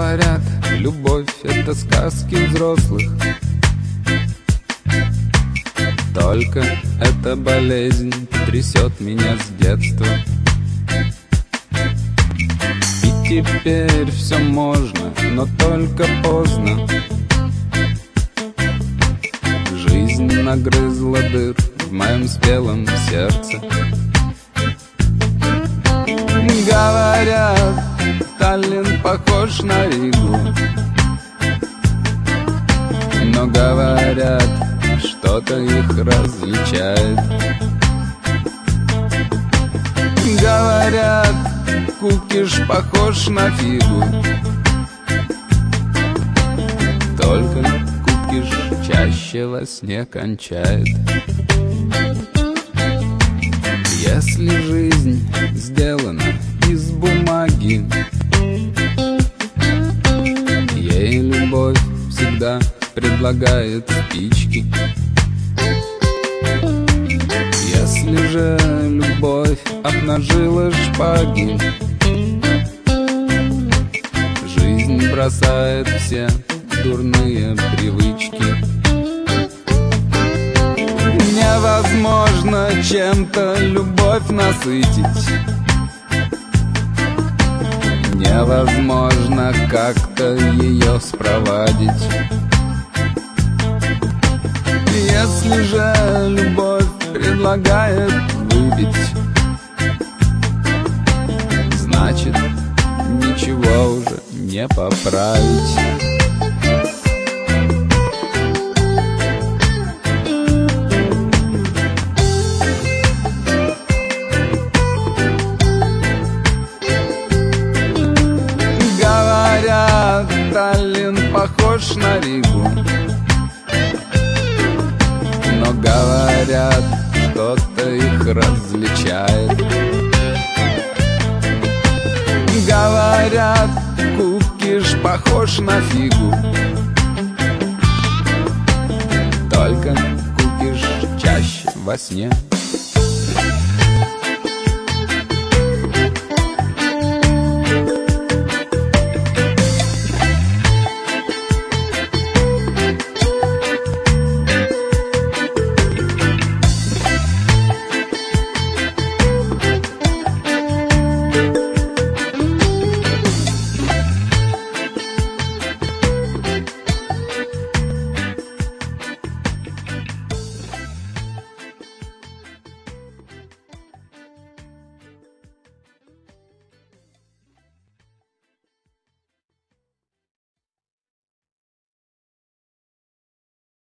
Говорят, любовь — это сказки взрослых. Только эта болезнь трясет меня с детства. И теперь все можно, но только поздно. Жизнь нагрызла дыр в моем спелом сердце. Говорят, Таллин похож на Ригу, но говорят, что-то их различает. Говорят, Кукиш похож на фигу, только Кукиш чаще во сне кончает. Если жизнь сделана из бумаги, ей любовь всегда предлагает спички. Если же любовь обнажила шпаги, жизнь бросает все дурные привычки. Невозможно чем-то любовь насытить, невозможно как-то ее спровадить. Если же любовь предлагает выпить, значит, ничего уже не поправить. Говорят, Таллин похож на Ригу, но говорят, что-то их различает. Говорят, Кукиш похож на фигу, только Кукиш чаще во сне